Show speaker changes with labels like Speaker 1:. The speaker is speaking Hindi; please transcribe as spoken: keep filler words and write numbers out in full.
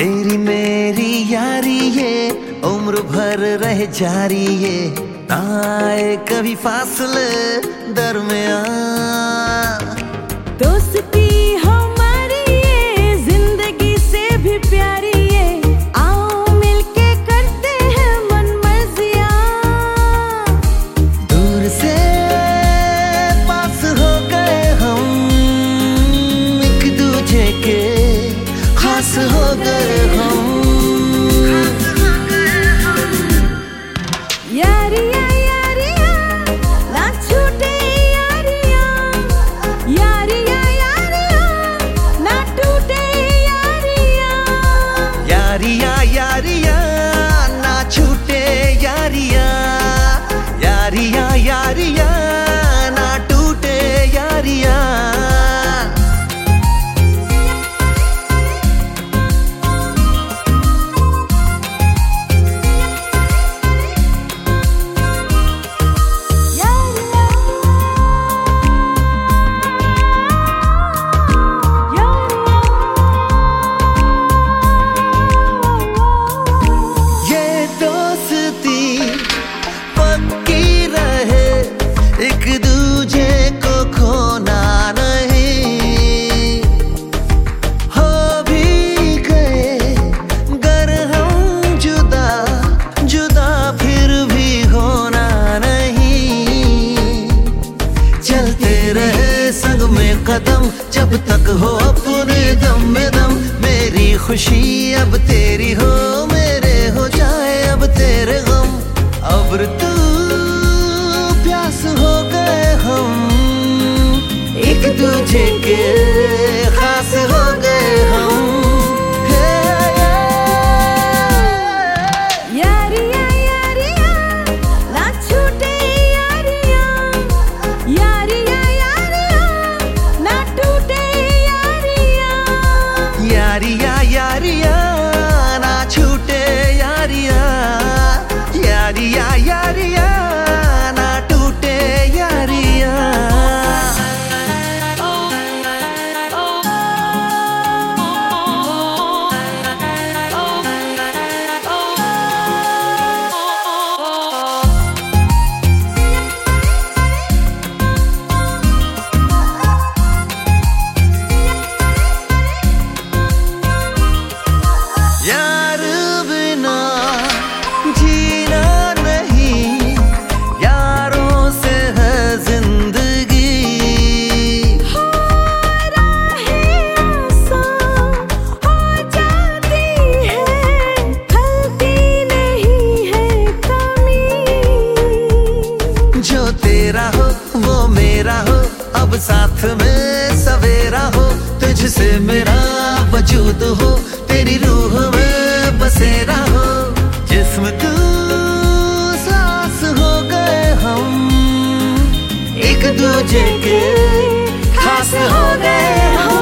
Speaker 1: तेरी मेरी यारी ये उम्र भर रह जारी ये, ना आए कभी फासले दरमियां।
Speaker 2: दोस्ती हमारी ये जिंदगी से भी प्यारी ये, आओ मिलके करते हैं मन मर्जियां।
Speaker 1: दूर से पास हो गए हम, एक दूजे के खास हो गए हम।
Speaker 2: यारियां यारियां ना छूटे यारियां, यारियां यारियां ना टूटे यारियां।
Speaker 1: यारियां यारियां ना छूटे यारियां, यारियां यारियां ना टूटे यारियां। कदम जब तक हो अपने दम में दम, मेरी खुशी अब तेरी हो, मेरे हो जाए अब तेरे गम। अब तू प्यास हो गए हम, एक दूजे के खास हो गए हम।
Speaker 2: यारियां यारियां ना छूटे यारियां, यारियां
Speaker 1: यारियां यारियां ना छूटे यारियां, यारियां यारियां ना टूटे यारियां। तेरा हो वो मेरा हो, अब साथ में सवेरा हो, तुझसे मेरा वजूद हो, तेरी रूह में बसेरा हो। जिस्म तू सांस हो गए हम, एक दूजे के खास हो गए हम।